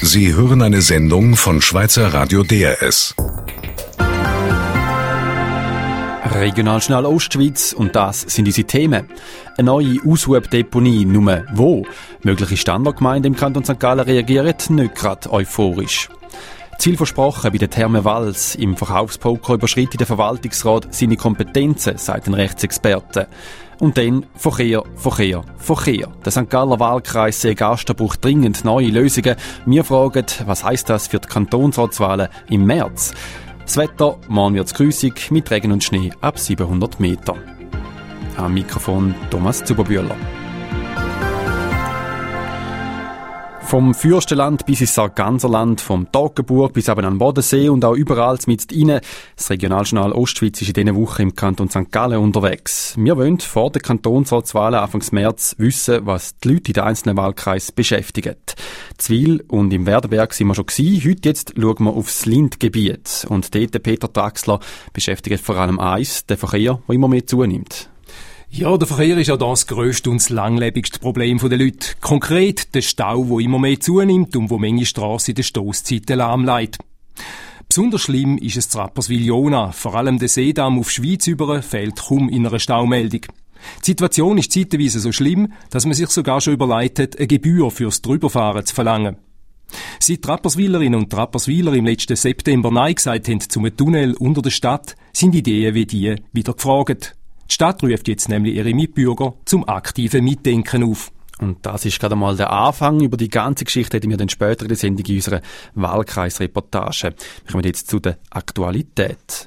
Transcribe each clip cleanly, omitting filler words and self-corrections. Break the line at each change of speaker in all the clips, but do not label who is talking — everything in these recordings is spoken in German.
Sie hören eine Sendung von Schweizer Radio DRS.
Regionaljournal Ostschweiz, und das sind unsere Themen. Eine neue Aushubdeponie, nur wo? Mögliche Standortgemeinden im Kanton St. Gallen reagieren nicht gerade euphorisch. Ziel versprochen bei der Therme Wals. Im Verkaufspoker überschreitet der Verwaltungsrat seine Kompetenzen, sagt ein Rechtsexperte. Und dann Verkehr. Der St. Galler Wahlkreis Seegasten braucht dringend neue Lösungen. Wir fragen, was heisst das für die Kantonsratswahlen im März? Das Wetter, morgen wird es grüssig, mit Regen und Schnee ab 700 Meter. Am Mikrofon Thomas Zuberbühler. Vom Fürstenland bis ins Sarganserland, vom Toggenburg bis eben an den Bodensee und auch überall mit rein. Das Regionaljournal Ostschweiz ist in dieser Woche im Kanton St. Gallen unterwegs. Wir wollen vor der Kantonsratswahlen Anfang März wissen, was die Leute in den einzelnen Wahlkreisen beschäftigt. Zwil und im Werdenberg sind wir schon gewesen. Heute jetzt schauen wir aufs Lindgebiet. Und dort, Peter Traxler, beschäftigt vor allem eins, der Verkehr, der immer mehr zunimmt.
Ja, der Verkehr ist ja das grösste und das langlebigste Problem der Leute. Konkret der Stau, der immer mehr zunimmt und wo manche Strassen in den Stosszeiten lahmlegt. Besonders schlimm ist es zu Rapperswil-Jona. Vor allem der Seedamm auf Schweiz über fehlt kaum in einer Staumeldung. Die Situation ist zeitweise so schlimm, dass man sich sogar schon überlegt hat, eine Gebühr fürs Drüberfahren zu verlangen. Seit die Rapperswilerinnen und Rapperswiler im letzten September Nein gesagt haben zu einem Tunnel unter der Stadt, sind Ideen wie die wieder gefragt. Die Stadt ruft jetzt nämlich ihre Mitbürger zum aktiven Mitdenken auf.
Und das ist gerade mal der Anfang. Über die ganze Geschichte hätten wir dann später in der Sendung in unserer Wahlkreisreportage. Wir kommen jetzt zu der Aktualität.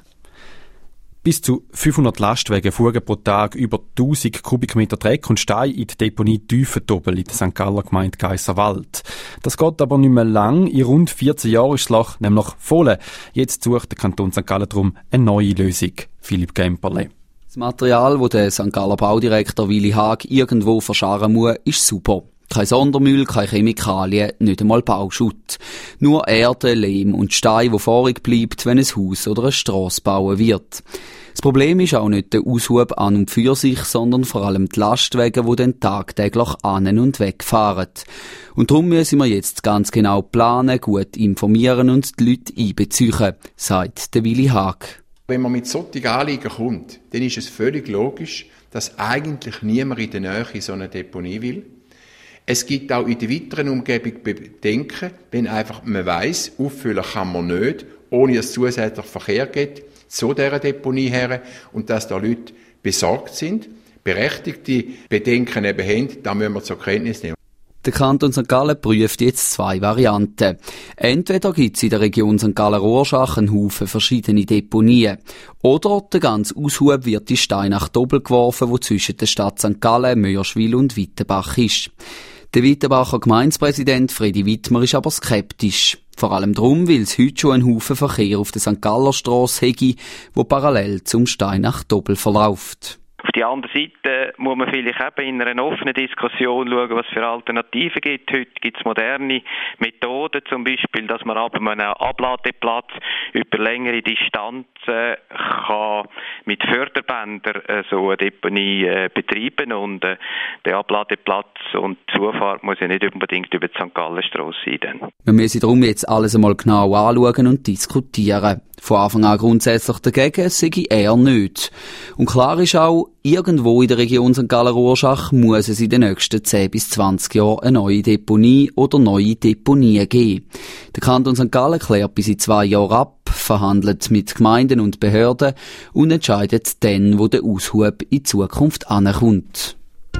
Bis zu 500 Lastwagen fuhren pro Tag über 1000 Kubikmeter Dreck und Stein in die Deponie Tiefentobel in der St. Galler Gemeinde Geisserwald. Das geht aber nicht mehr lang. In rund 14 Jahren ist das Loch nämlich voll. Jetzt sucht der Kanton St. Gallen darum eine neue Lösung. Philipp Gemperle.
Das Material, das der St. Galler Baudirektor Willi Haag irgendwo verscharren muss, ist super. Kein Sondermüll, keine Chemikalien, nicht einmal Bauschutt. Nur Erde, Lehm und Stein, wo vorig bleibt, wenn ein Haus oder eine Strasse bauen wird. Das Problem ist auch nicht der Aushub an und für sich, sondern vor allem die Lastwagen, die dann tagtäglich an und wegfahren. Und darum müssen wir jetzt ganz genau planen, gut informieren und die Leute einbeziehen, sagt der Willi Haag.
Wenn man mit solchen Anliegen kommt, dann ist es völlig logisch, dass eigentlich niemand in der Nähe so eine Deponie will. Es gibt auch in der weiteren Umgebung Bedenken, wenn einfach man weiss, auffüllen kann man nicht, ohne dass es zusätzlich Verkehr gibt, zu dieser Deponie her, und dass da Leute besorgt sind, berechtigte Bedenken eben haben, da müssen wir zur Kenntnis nehmen.
Der Kanton St. Gallen prüft jetzt zwei Varianten. Entweder gibt es in der Region St. Gallen-Rorschach einen Haufen verschiedene Deponien. Oder der ganze Aushub wird in Steinach-Dobel geworfen, wo zwischen der Stadt St. Gallen, Mörschwil und Wittenbach ist. Der Wittenbacher Gemeindepräsident Fredi Wittmer ist aber skeptisch. Vor allem darum, weil es heute schon einen Haufen Verkehr auf der St. Galler Strasse hätte, wo parallel zum Steinach-Dobel verläuft.
Auf die andere Seite muss man vielleicht eben in einer offenen Diskussion schauen, was es für Alternativen gibt. Heute gibt es moderne Methoden, zum Beispiel, dass man ab einem Abladeplatz über längere Distanzen kann mit Förderbändern so eine Deponie betreiben, und der Abladeplatz und die Zufahrt muss ja nicht unbedingt über die St. Gallenstrasse sein.
Wir müssen darum jetzt alles einmal genau anschauen und diskutieren. Von Anfang an grundsätzlich dagegen sei er nicht. Und klar ist auch, irgendwo in der Region St. Gallen-Rorschach muss es in den nächsten 10 bis 20 Jahren eine neue Deponie oder neue Deponien geben. Der Kanton St. Gallen klärt bis in 2 Jahren ab, verhandelt mit Gemeinden und Behörden und entscheidet dann, wo der Aushub in Zukunft ankommt.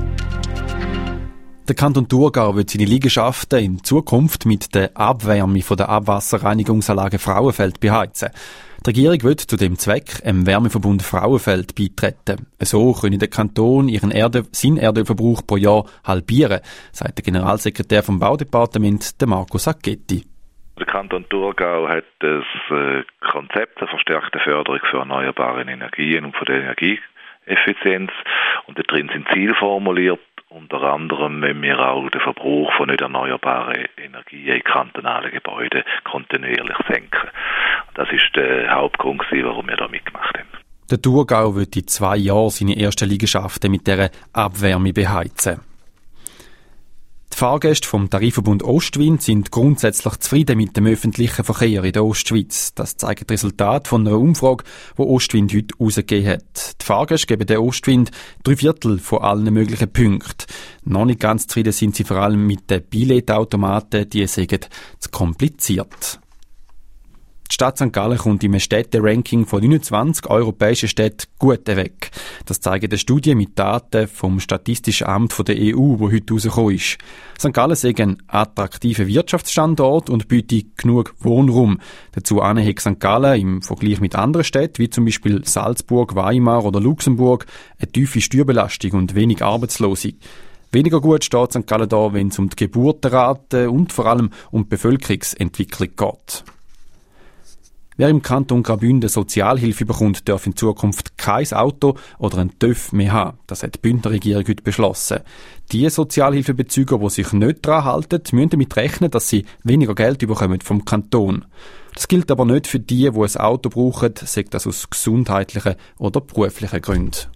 Der Kanton Thurgau wird seine Liegenschaften in Zukunft mit der Abwärme von der Abwasserreinigungsanlage Frauenfeld beheizen. Die Regierung will zu dem Zweck dem Wärmeverbund Frauenfeld beitreten. So könne der Kanton seinen Erdölverbrauch pro Jahr halbieren, sagt der Generalsekretär vom Baudepartement, Marco Sacchetti.
Der Kanton Thurgau hat das Konzept der verstärkten Förderung für erneuerbare Energien und von der Energieeffizienz, und da drin sind Ziele formuliert. Unter anderem müssen wir auch den Verbrauch von nicht erneuerbaren Energien in kantonalen Gebäuden kontinuierlich senken. Das ist der Hauptgrund, warum wir da mitgemacht haben.
Der Thurgau wird in 2 Jahren seine ersten Liegenschaften mit dieser Abwärme beheizen. Die Fahrgäste vom Tarifverbund Ostwind sind grundsätzlich zufrieden mit dem öffentlichen Verkehr in der Ostschweiz. Das zeigt das Resultat von einer Umfrage, die Ostwind heute herausgegeben hat. Die Fahrgäste geben der Ostwind 3/4 von allen möglichen Punkten. Noch nicht ganz zufrieden sind sie vor allem mit den Billetautomaten, die sind zu kompliziert. Die Stadt St. Gallen kommt im Städte-Ranking von 29 europäischen Städten gut weg. Das zeigt eine Studie mit Daten vom Statistischen Amt der EU, die heute rausgekommen ist. St. Gallen ist ein attraktiver Wirtschaftsstandort und bietet genug Wohnraum. Dazu hat St. Gallen im Vergleich mit anderen Städten, wie zum Beispiel Salzburg, Weimar oder Luxemburg, eine tiefe Steuerbelastung und wenig Arbeitslose. Weniger gut steht St. Gallen da, wenn es um die Geburtenrate und vor allem um die Bevölkerungsentwicklung geht. Wer im Kanton Graubünden Sozialhilfe bekommt, darf in Zukunft kein Auto oder einen TÜV mehr haben. Das hat die Bündner Regierung heute beschlossen. Die Sozialhilfebezüger, die sich nicht daran halten, müssen damit rechnen, dass sie weniger Geld bekommen vom Kanton. Das gilt aber nicht für die ein Auto brauchen, sei das aus gesundheitlichen oder beruflichen Gründen.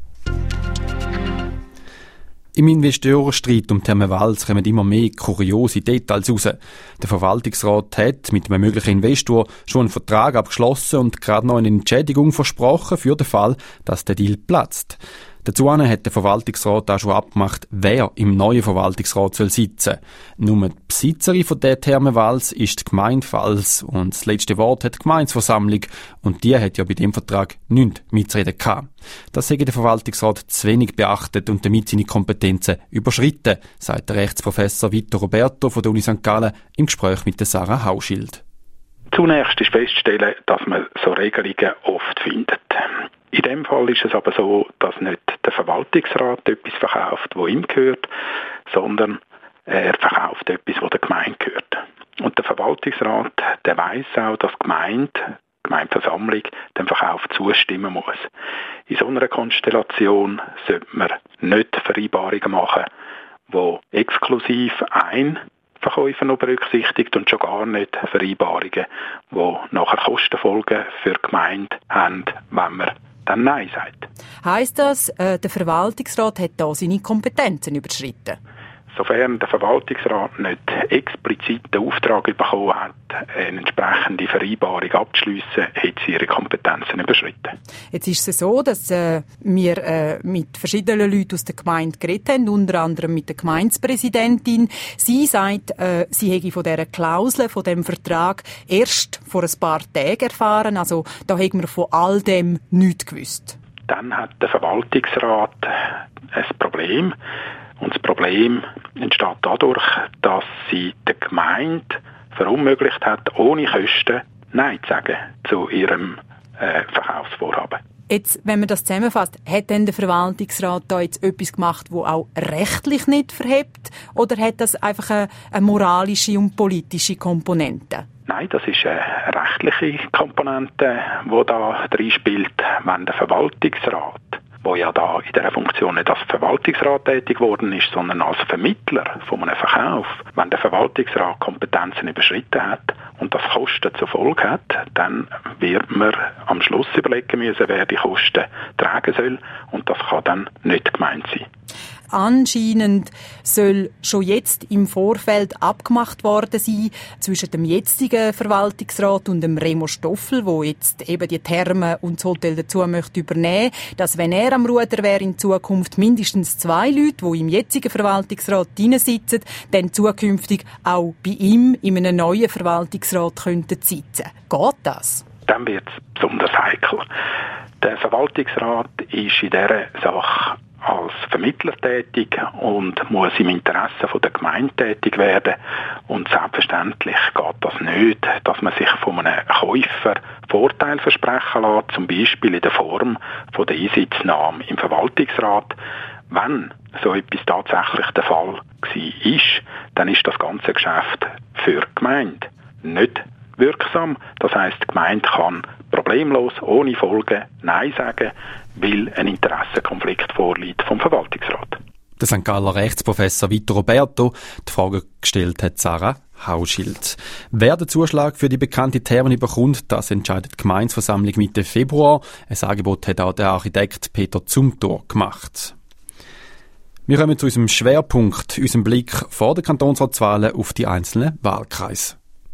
Im Investorenstreit um Thermenwalz kommen immer mehr kuriose Details raus. Der Verwaltungsrat hat mit einem möglichen Investor schon einen Vertrag abgeschlossen und gerade noch eine Entschädigung versprochen für den Fall, dass der Deal platzt. Dazu hat der Verwaltungsrat auch schon abgemacht, wer im neuen Verwaltungsrat sitzen soll. Nur die Besitzerin von der Thermenwalz ist die Gemeinde Vals und das letzte Wort hat die Gemeindeversammlung und die hat ja bei dem Vertrag nichts mitzureden gehabt. Das hat der Verwaltungsrat zu wenig beachtet und damit seine Kompetenzen überschritten, sagt der Rechtsprofessor Vittor Roberto von der Uni St. Gallen im Gespräch mit der Sarah Hauschild.
Zunächst ist festzustellen, dass man so Regelungen oft findet. In dem Fall ist es aber so, dass nicht der Verwaltungsrat etwas verkauft, das ihm gehört, sondern er verkauft etwas, das der Gemeinde gehört. Und der Verwaltungsrat, der weiss auch, dass die Gemeindeversammlung dem Verkauf zustimmen muss. In so einer Konstellation sollte man nicht Vereinbarungen machen, die exklusiv ein Verkäufer noch berücksichtigt und schon gar nicht Vereinbarungen, die nachher Kostenfolgen für die Gemeinde haben, wenn man dann Nein sagt.
Heisst das, der Verwaltungsrat hat da seine Kompetenzen überschritten?
Sofern der Verwaltungsrat nicht explizit den Auftrag bekommen hat, eine entsprechende Vereinbarung abzuschliessen, hat sie ihre Kompetenzen überschritten.
Jetzt ist es so, dass wir mit verschiedenen Leuten aus der Gemeinde geredet haben, unter anderem mit der Gemeindepräsidentin. Sie sagt, sie hätte von dieser Klausel, von diesem Vertrag erst vor ein paar Tagen erfahren. Also da hätten wir von all dem nichts gewusst.
Dann hat der Verwaltungsrat ein Problem. Und das Problem entsteht dadurch, dass sie der Gemeinde verunmöglicht hat, ohne Kosten Nein zu sagen zu ihrem Verkaufsvorhaben.
Jetzt, wenn man das zusammenfasst, hat denn der Verwaltungsrat da jetzt etwas gemacht, das auch rechtlich nicht verhebt? Oder hat das einfach eine moralische und politische Komponente?
Nein, das ist eine rechtliche Komponente, die da drin spielt, wenn der Verwaltungsrat, wo ja da in dieser Funktion nicht als Verwaltungsrat tätig geworden ist, sondern als Vermittler von einem Verkauf. Wenn der Verwaltungsrat Kompetenzen überschritten hat und das Kosten zur Folge hat, dann wird man am Schluss überlegen müssen, wer die Kosten tragen soll, und das kann dann nicht gemeint sein.
Anscheinend soll schon jetzt im Vorfeld abgemacht worden sein zwischen dem jetzigen Verwaltungsrat und dem Remo Stoffel, wo jetzt eben die Thermen und das Hotel dazu möchte übernehmen, dass wenn er am Ruder wäre in Zukunft mindestens 2 Leute, die im jetzigen Verwaltungsrat sitzen, dann zukünftig auch bei ihm in einem neuen Verwaltungsrat könnten sitzen. Geht das?
Dann wird es besonders heikel. Der Verwaltungsrat ist in dieser Sache als Vermittler tätig und muss im Interesse von der Gemeinde tätig werden. Und selbstverständlich geht das nicht, dass man sich von einem Käufer Vorteil versprechen lässt, zum Beispiel in der Form von der Einsitznahme im Verwaltungsrat. Wenn so etwas tatsächlich der Fall war, dann ist das ganze Geschäft für die Gemeinde nicht wirksam. Das heisst, die Gemeinde kann problemlos, ohne Folgen Nein sagen, weil ein Interessenkonflikt vorliegt vom Verwaltungsrat.
Der St. Galler Rechtsprofessor Vittor Roberto, die Frage gestellt hat Sarah Hauschild. Wer den Zuschlag für die bekannte Therme bekommt, das entscheidet die Gemeindeversammlung Mitte Februar. Ein Angebot hat auch der Architekt Peter Zumthor gemacht. Wir kommen zu unserem Schwerpunkt, unserem Blick vor den Kantonsratswahlen auf die einzelnen Wahlkreise.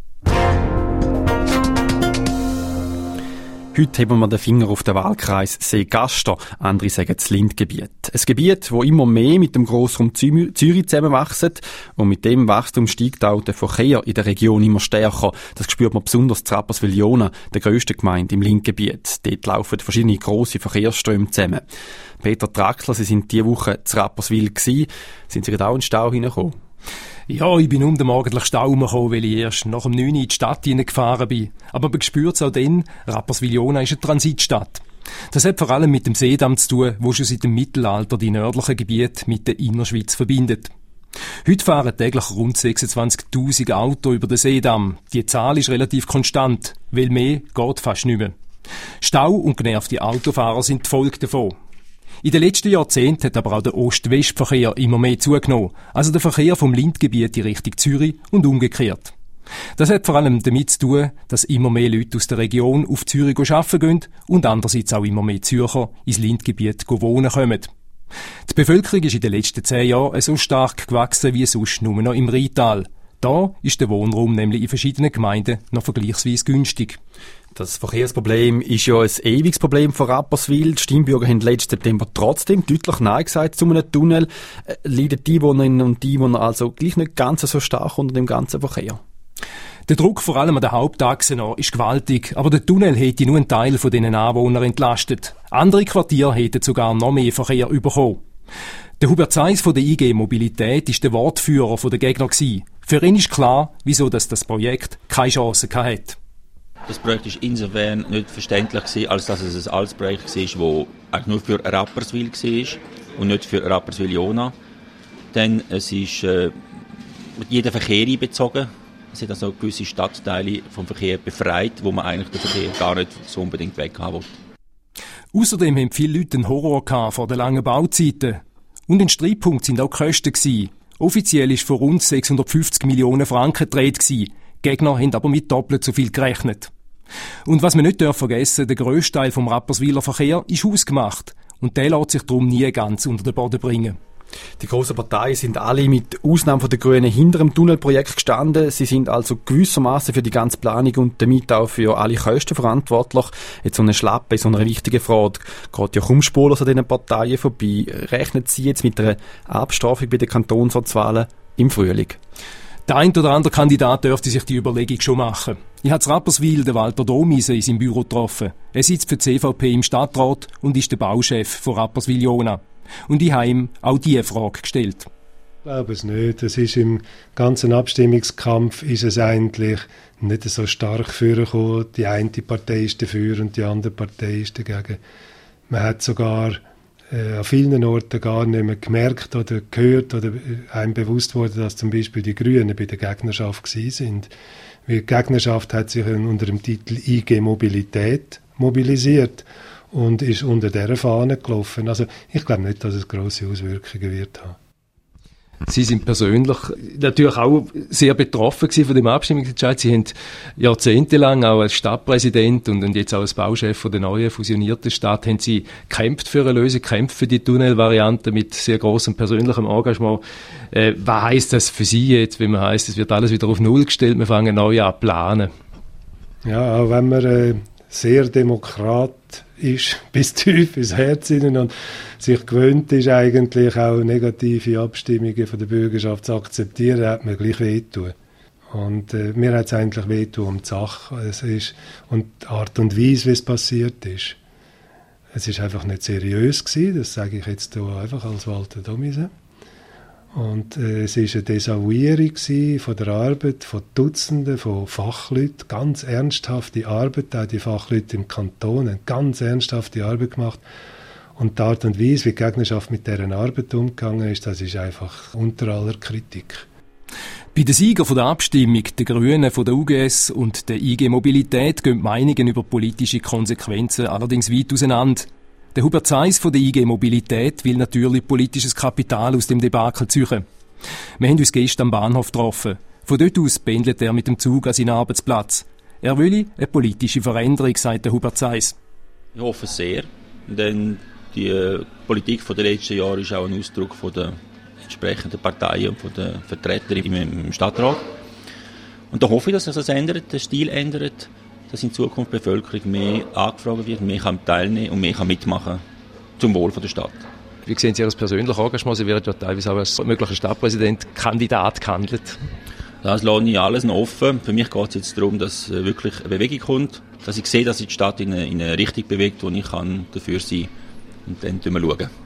Heute heben wir den Finger auf den Wahlkreis Seegaster, andere sagen das Lindgebiet. Ein Gebiet, das immer mehr mit dem Grossraum Zürich zusammenwächst und mit dem Wachstum steigt auch der Verkehr in der Region immer stärker. Das spürt man besonders in Rapperswil-Jona, der grössten Gemeinde im Lindgebiet. Dort laufen verschiedene grosse Verkehrsströme zusammen. Peter Traxler, Sie sind diese Woche zu Rapperswil gewesen. Sind Sie gerade auch in den Stau hineingekommen?
Ja, ich bin um den morgendlichen Stau gekommen, weil ich erst nach dem 9 Uhr in die Stadt hineingefahren bin. Aber man spürt es auch dann, Rapperswil-Jona ist eine Transitstadt. Das hat vor allem mit dem Seedamm zu tun, wo schon seit dem Mittelalter die nördlichen Gebiete mit der Innerschweiz verbindet. Heute fahren täglich rund 26'000 Autos über den Seedamm. Die Zahl ist relativ konstant, weil mehr geht fast nicht mehr. Stau und genervte Autofahrer sind die Folge davon. In den letzten Jahrzehnten hat aber auch der Ost-West-Verkehr immer mehr zugenommen, also der Verkehr vom Lindgebiet in Richtung Zürich und umgekehrt. Das hat vor allem damit zu tun, dass immer mehr Leute aus der Region auf Zürich arbeiten gehen und andererseits auch immer mehr Zürcher ins Lindgebiet wohnen kommen. Die Bevölkerung ist in den letzten 10 Jahren so stark gewachsen wie sonst nur noch im Rheintal. Da ist der Wohnraum nämlich in verschiedenen Gemeinden noch vergleichsweise günstig.
Das Verkehrsproblem ist ja ein ewiges Problem von Rapperswil. Die Stimmbürger haben letzten September trotzdem deutlich Nein gesagt zu einem Tunnel. Leiden die Einwohnerinnen und die Einwohner also gleich nicht ganz so stark unter dem ganzen Verkehr?
Der Druck vor allem an der Hauptachse ist gewaltig, aber der Tunnel hätte nur einen Teil von diesen Anwohnern entlastet. Andere Quartiere hätten sogar noch mehr Verkehr bekommen. Der Hubert Zeiss von der IG Mobilität ist der Wortführer der Gegner gewesen. Für ihn ist klar, wieso das Projekt keine Chance hatte.
Das Projekt war insofern nicht verständlich gewesen, als dass es ein altes Projekt war, das eigentlich nur für Rapperswil war und nicht für Rapperswil-Jona. Denn es ist jeder Verkehr einbezogen. Es hat also gewisse Stadtteile vom Verkehr befreit, wo man eigentlich den Verkehr gar nicht so unbedingt weghaben will.
Außerdem haben viele Leute einen Horror vor den langen Bauzeiten. Und ein Streitpunkt sind auch die Kosten gewesen. Offiziell ist von rund 650 Millionen Franken die Rede gewesen. Die Gegner haben aber mit doppelt so viel gerechnet. Und was man nicht vergessen darf, der grösste Teil vom Rapperswiler Verkehr ist hausgemacht. Und der lässt sich darum nie ganz unter den Boden bringen.
Die grossen Parteien sind alle mit Ausnahme der Grünen hinter dem Tunnelprojekt gestanden. Sie sind also gewissermaßen für die ganze Planung und damit auch für alle Kosten verantwortlich. Jetzt so eine Schlappe, so eine wichtige Frage. Geht ja kaum spurlos an diesen Parteien vorbei. Rechnen Sie jetzt mit einer Abstrafung bei den Kantonsratswahlen im Frühling?
Der ein oder andere Kandidat dürfte sich die Überlegung schon machen. Ich habe in Rapperswil den Walter Domisen in seinem Büro getroffen. Er sitzt für die CVP im Stadtrat und ist der Bauchef von Rapperswil-Jona. Und ich habe ihm auch diese Frage gestellt.
Ich glaube es nicht. Es ist im ganzen Abstimmungskampf ist es eigentlich nicht so stark vorgekommen. Die eine Partei ist dafür und die andere Partei ist dagegen. Man hat sogar an vielen Orten gar nicht mehr gemerkt oder gehört oder einem bewusst wurde, dass zum Beispiel die Grünen bei der Gegnerschaft gewesen sind. Weil die Gegnerschaft hat sich unter dem Titel IG Mobilität mobilisiert und ist unter dieser Fahne gelaufen. Also ich glaube nicht, dass es grosse Auswirkungen wird haben.
Sie sind persönlich natürlich auch sehr betroffen gewesen von dem Abstimmungsentscheid. Sie haben jahrzehntelang auch als Stadtpräsident und jetzt auch als Bauchef von der neuen fusionierten Stadt haben Sie gekämpft für eine Lösung, gekämpft für die Tunnelvariante mit sehr grossem persönlichem Engagement. Was heisst das für Sie jetzt, wenn man heisst, es wird alles wieder auf Null gestellt, wir fangen neu an zu planen?
Ja, auch wenn man sehr Demokrat ist, bis tief ins Herz hinein und sich gewöhnt ist, eigentlich auch negative Abstimmungen von der Bürgerschaft zu akzeptieren, hat man gleich wehtun. Und mir hat es eigentlich wehtun um die Sache und die Art und Weise, wie es passiert ist. Es ist einfach nicht seriös gewesen, das sage ich jetzt hier einfach als Walter Domisen. Und es war eine Desavouierung von der Arbeit von Dutzenden von Fachleuten, ganz ernsthafte Arbeit, auch die Fachleute im Kanton haben ganz ernsthafte Arbeit gemacht. Und die Art und Weise, wie die Gegnerschaft mit dieser Arbeit umgegangen ist, das ist einfach unter aller Kritik.
Bei den Siegern der Abstimmung, den Grünen von der UGS und der IG Mobilität, gehen die Meinungen über politische Konsequenzen allerdings weit auseinander. Der Hubert Zeiss von der IG Mobilität will natürlich politisches Kapital aus dem Debakel ziehen. Wir haben uns gestern am Bahnhof getroffen. Von dort aus pendelt er mit dem Zug an seinen Arbeitsplatz. Er will eine politische Veränderung, sagt der Hubert Zeiss.
Ich hoffe sehr, denn Die Politik der letzten Jahre ist auch ein Ausdruck von der entsprechenden Parteien und von den Vertretern im Stadtrat. Und da hoffe ich, dass sich das ändert, der Stil ändert, dass in Zukunft die Bevölkerung mehr angefragt wird, mehr kann teilnehmen und mehr kann mitmachen zum Wohl der Stadt.
Wie sehen Sie Ihr persönliches Engagement? Sie werden ja teilweise auch als möglicher Stadtpräsident-Kandidat gehandelt.
Das lasse ich alles noch offen. Für mich geht es jetzt darum, dass wirklich eine Bewegung kommt, dass ich sehe, dass sich die Stadt in eine Richtung bewegt, wo ich dafür sein kann. Und dann schauen wir schauen.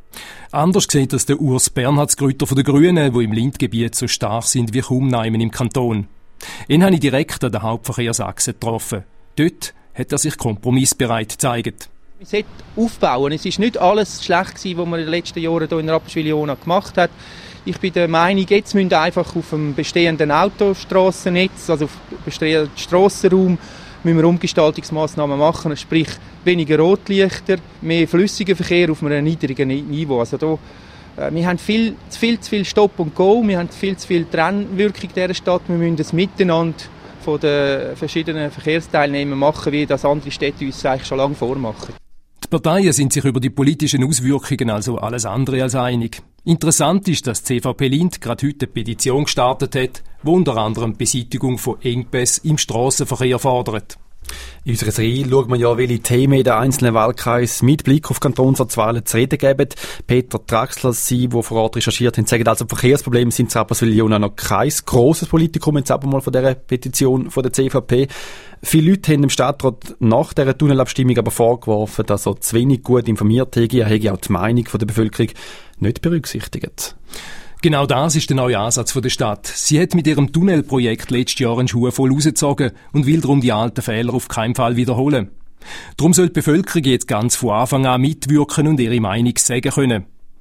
Anders sieht das der Urs Bernhardsgrütter von den Grünen, die im Lindgebiet so stark sind wie kaum neimen im Kanton. Ihn habe ich direkt an der Hauptverkehrsachse getroffen. Dort hat er sich kompromissbereit gezeigt.
Wir sollten aufbauen. Es war nicht alles schlecht gewesen, was man in den letzten Jahren hier in Rapperswil-Jona gemacht hat. Ich bin der Meinung, jetzt müssen einfach auf dem bestehenden Autostrassennetz, also auf dem bestehenden Strassenraum, müssen wir Umgestaltungsmaßnahmen machen, sprich weniger Rotlichter, mehr flüssiger Verkehr auf einem niedrigen Niveau. Also da, wir haben viel zu viel Stop und Go, wir haben viel zu viel Trennwirkung in dieser Stadt, wir müssen das Miteinander von den verschiedenen Verkehrsteilnehmern machen, wie das andere Städte uns eigentlich schon lange vormachen.
Die Parteien sind sich über die politischen Auswirkungen also alles andere als einig. Interessant ist, dass die CVP Lind gerade heute eine Petition gestartet hat, die unter anderem die Beseitigung von Engpässen im Strassenverkehr fordert.
In unserer Serie schauen wir ja, welche Themen in den einzelnen Wahlkreisen mit Blick auf Kantonsratswahlen zu reden geben. Peter Traxler, Sie, die vor Ort recherchiert haben, sagen also, Verkehrsprobleme sind in Rapperswil-Jona noch kein grosses Politikum, jetzt aber mal von dieser Petition von der CVP. Viele Leute haben dem Stadtrat nach dieser Tunnelabstimmung aber vorgeworfen, dass er zu wenig gut informiert hätte, er hätte auch die Meinung der Bevölkerung nicht berücksichtigt.
Genau das ist der neue Ansatz der Stadt. Sie hat mit ihrem Tunnelprojekt letztes Jahr einen Schuh voll rausgezogen und will darum die alten Fehler auf keinen Fall wiederholen. Darum soll die Bevölkerung jetzt ganz von Anfang an mitwirken und ihre Meinung sagen können.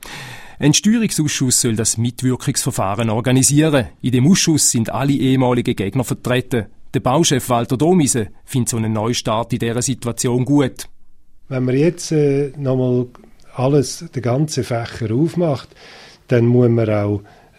Ein Steuerungsausschuss soll das Mitwirkungsverfahren organisieren. In dem Ausschuss sind alle ehemaligen Gegner vertreten. Der Bauchef Walter Domisen findet so einen Neustart in dieser Situation gut.
Wenn man jetzt nochmal den ganzen Fächer aufmacht, dann muss man auch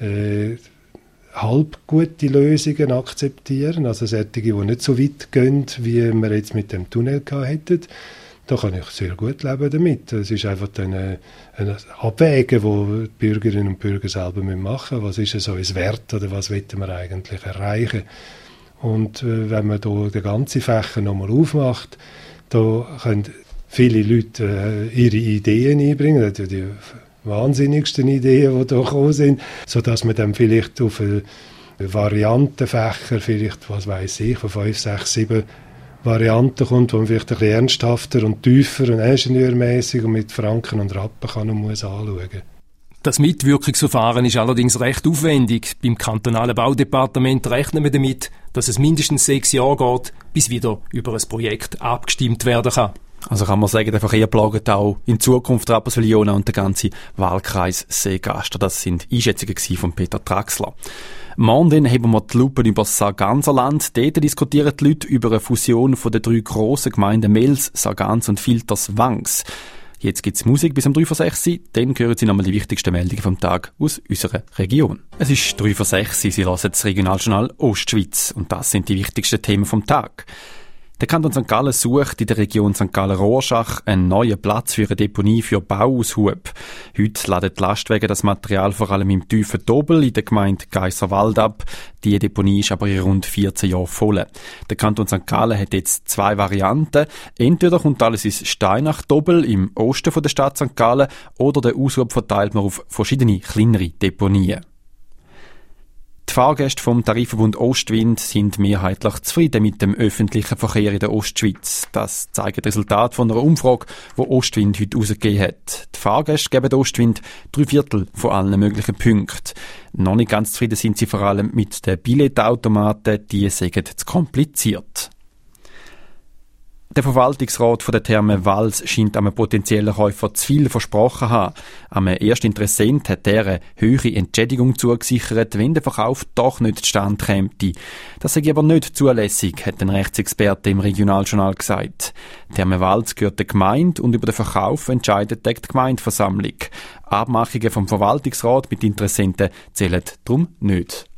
halb gute Lösungen akzeptieren, also solche, die nicht so weit gehen, wie wir jetzt mit dem Tunnel gehabt hätten. Da kann ich sehr gut leben damit. Es ist einfach ein Abwägen, wo die Bürgerinnen und Bürger selber machen müssen. Was ist so ein Wert oder was wollen wir eigentlich erreichen? Und wenn man da den ganzen Fächer nochmal aufmacht, da können viele Leute ihre Ideen einbringen, die wahnsinnigsten Ideen, die da gekommen sind, sodass man dann vielleicht auf Variantenfächer, vielleicht, was weiss ich, von 5, 6, 7 Varianten kommt, wo man vielleicht ein bisschen ernsthafter und tiefer und ingenieurmässig und mit Franken und Rappen kann und muss anschauen.
Das Mitwirkungsverfahren ist allerdings recht aufwendig. Beim kantonalen Baudepartement rechnen wir damit, dass es mindestens 6 Jahre geht, bis wieder über ein Projekt abgestimmt werden kann.
Also kann man sagen, der Verkehr plagt auch in Zukunft Rapperswil-Jona und der ganze Wahlkreis Seegaster. Das sind Einschätzungen von Peter Traxler. Morgen haben wir die Lupe über das Sarganserland. Dort diskutieren die Leute über eine Fusion von den 3 grossen Gemeinden Mels, Sargans und Filters-Wangs. Jetzt gibt's Musik bis um 3:06 Uhr, dann hören Sie nochmal die wichtigsten Meldungen vom Tag aus unserer Region. Es ist 3:06 Uhr, Sie hören das Regionaljournal Ostschweiz und das sind die wichtigsten Themen vom Tag. Der Kanton St. Gallen sucht in der Region St. Gallen-Rorschach einen neuen Platz für eine Deponie für Bauaushub. Heute laden die Lastwagen das Material vor allem im tiefen Dobel in der Gemeinde Geisserwald ab. Die Deponie ist aber in rund 14 Jahren voll. Der Kanton St. Gallen hat jetzt 2 Varianten. Entweder kommt alles ins Steinach-Dobel im Osten der Stadt St. Gallen oder der Aushub verteilt man auf verschiedene kleinere Deponien. Die Fahrgäste vom Tarifverbund Ostwind sind mehrheitlich zufrieden mit dem öffentlichen Verkehr in der Ostschweiz. Das zeigt das Resultat von einer Umfrage, die Ostwind heute herausgegeben hat. Die Fahrgäste geben Ostwind 3/4 von allen möglichen Punkten. Noch nicht ganz zufrieden sind sie vor allem mit den Billetautomaten, die sind zu kompliziert. Der Verwaltungsrat von der Therme Vals scheint einem potenziellen Käufer zu viel versprochen zu haben. Am ersten Interessent hat er eine höhere Entschädigung zugesichert, wenn der Verkauf doch nicht zustande käme. Das sei aber nicht zulässig, hat ein Rechtsexperte im Regionaljournal gesagt. Therme Vals gehört der Gemeinde und über den Verkauf entscheidet die Gemeindeversammlung. Abmachungen vom Verwaltungsrat mit Interessenten zählen darum nicht.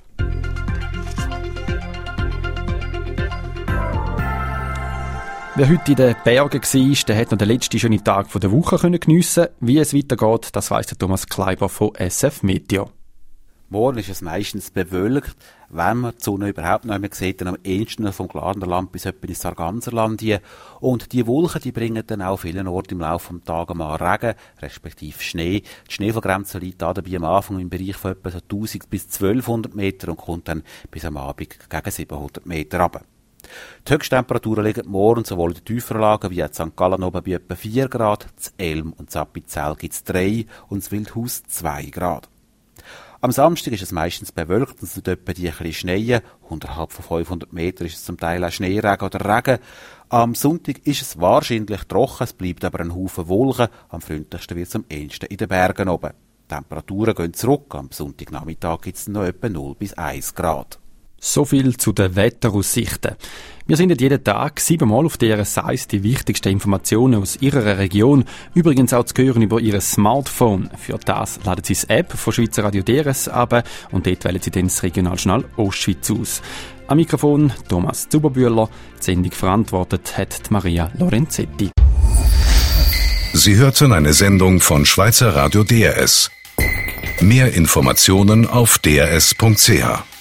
Wer heute in den Bergen war, der hat noch den letzten schönen Tag der Woche geniessen können. Wie es weitergeht, das weiss der Thomas Kleiber von SF Meteo.
Morgen ist es meistens bewölkt. Wenn man die Sonne überhaupt noch einmal sieht, dann am ehesten vom Glarnerland bis etwa ins Sarganserland hier. Und die Wolken, die bringen dann auch vielen Orten im Laufe des Tages mal Regen, respektive Schnee. Die Schneefallgrenze liegt dabei am Anfang im Bereich von etwa so 1000 bis 1200 Meter und kommt dann bis am Abend gegen 700 Meter runter. Die Höchsttemperaturen liegen morgen sowohl in den tieferen Lagen wie in St. Gallen oben bei etwa 4 Grad, zu Elm und zu Appenzell gibt es 3 und zu Wildhaus 2 Grad. Am Samstag ist es meistens bewölkt und es wird etwa die ein bisschen schneien. Unterhalb von 500 Metern ist es zum Teil auch Schneeregen oder Regen. Am Sonntag ist es wahrscheinlich trocken, es bleibt aber ein Haufen Wolken. Am freundlichsten wird es am ehesten in den Bergen oben. Die Temperaturen gehen zurück. Am Sonntagnachmittag gibt es noch etwa 0 bis 1 Grad.
So viel zu den Wetteraussichten. Wir sind jeden Tag 7-mal auf DRS 1 die wichtigsten Informationen aus Ihrer Region. Übrigens auch zu hören über Ihr Smartphone. Für das laden Sie die App von Schweizer Radio DRS ab und dort wählen Sie dann das Regionaljournal Ostschweiz aus. Am Mikrofon Thomas Zuberbühler. Die Sendung verantwortet hat Maria Lorenzetti.
Sie hörten eine Sendung von Schweizer Radio DRS. Mehr Informationen auf drs.ch.